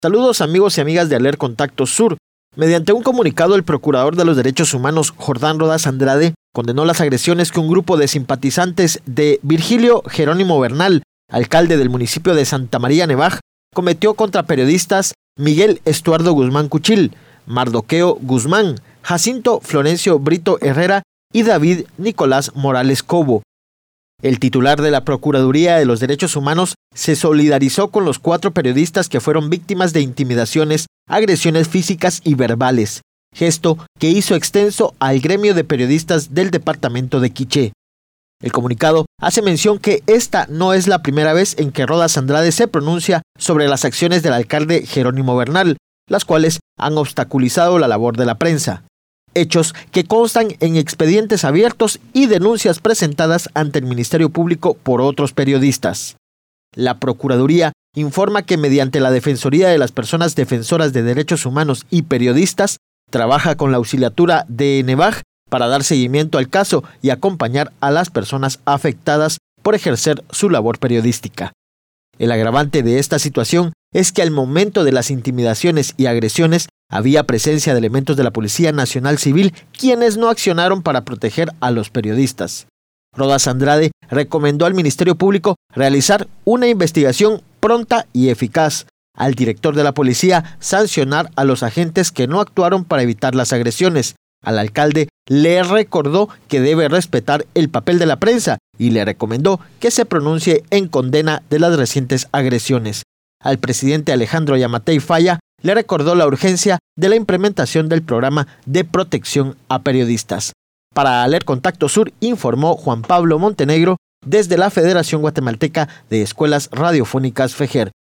Saludos amigos y amigas de Aler Contacto Sur. Mediante un comunicado, el procurador de los derechos humanos, Jordán Rodas Andrade, condenó las agresiones que un grupo de simpatizantes de Virgilio Jerónimo Bernal, alcalde del municipio de Santa María Nevaj, cometió contra periodistas Miguel Estuardo Guzmán Cuchil, Mardoqueo Guzmán, Jacinto Florencio Brito Herrera y David Nicolás Morales Cobo. El titular de la Procuraduría de los Derechos Humanos se solidarizó con los 4 periodistas que fueron víctimas de intimidaciones, agresiones físicas y verbales, gesto que hizo extenso al gremio de periodistas del departamento de Quiché. El comunicado hace mención que esta no es la primera vez en que Rodas Andrade se pronuncia sobre las acciones del alcalde Jerónimo Bernal, las cuales han obstaculizado la labor de la prensa. Hechos que constan en expedientes abiertos y denuncias presentadas ante el Ministerio Público por otros periodistas. La Procuraduría informa que mediante la Defensoría de las Personas Defensoras de Derechos Humanos y Periodistas, trabaja con la auxiliatura de Nevaj para dar seguimiento al caso y acompañar a las personas afectadas por ejercer su labor periodística. El agravante de esta situación es que al momento de las intimidaciones y agresiones había presencia de elementos de la Policía Nacional Civil quienes no accionaron para proteger a los periodistas. Rodas Andrade recomendó al Ministerio Público realizar una investigación pronta y eficaz, al director de la policía sancionar a los agentes que no actuaron para evitar las agresiones. Al alcalde le recordó que debe respetar el papel de la prensa y le recomendó que se pronuncie en condena de las recientes agresiones. Al presidente Alejandro Yamatei Falla le recordó la urgencia de la implementación del programa de protección a periodistas. Para Aler Contacto Sur informó Juan Pablo Montenegro desde la Federación Guatemalteca de Escuelas Radiofónicas FEGER.